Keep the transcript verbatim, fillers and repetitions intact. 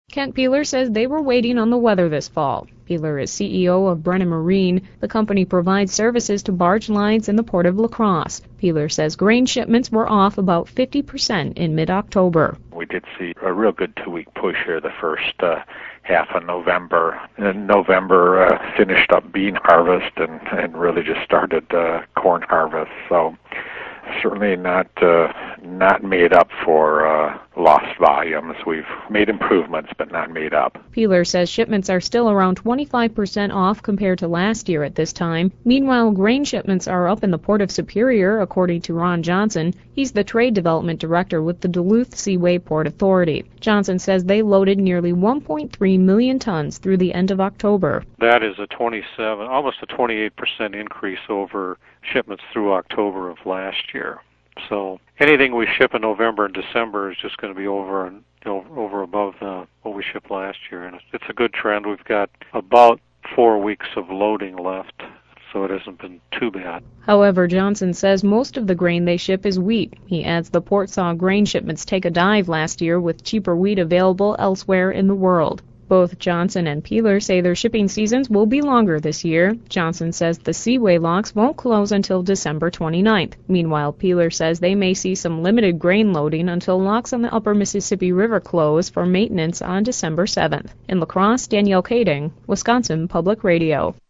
Kent Peeler says they were waiting on the weather this fall. Peeler is C E O of Brennan Marine. The company provides services to barge lines in the Port of La Crosse. Peeler says grain shipments were off about fifty percent in mid-October. We did see a real good two-week push here the first uh, half of November. And November uh, finished up bean harvest and, and really just started uh, corn harvest. So certainly not uh, not made up for uh, lost volumes. We've made improvements, but not made up. Peeler says shipments are still around twenty-five percent off compared to last year at this time. Meanwhile, grain shipments are up in the Port of Superior, according to Ron Johnson. He's the Trade Development Director with the Duluth Seaway Port Authority. Johnson says they loaded nearly one point three million tons through the end of October. That is a twenty-seven, almost a twenty-eight percent increase over shipments through October of last year. So anything we ship in November and December is just going to be over and you know, over above uh, what we shipped last year, and it's a good trend. We've got about four weeks of loading left, so it hasn't been too bad. However, Johnson says most of the grain they ship is wheat. He adds the port saw grain shipments take a dive last year with cheaper wheat available elsewhere in the world. Both Johnson and Peeler say their shipping seasons will be longer this year. Johnson says the Seaway locks won't close until December twenty-ninth. Meanwhile, Peeler says they may see some limited grain loading until locks on the upper Mississippi River close for maintenance on December seventh. In La Crosse, Danielle Kading, Wisconsin Public Radio.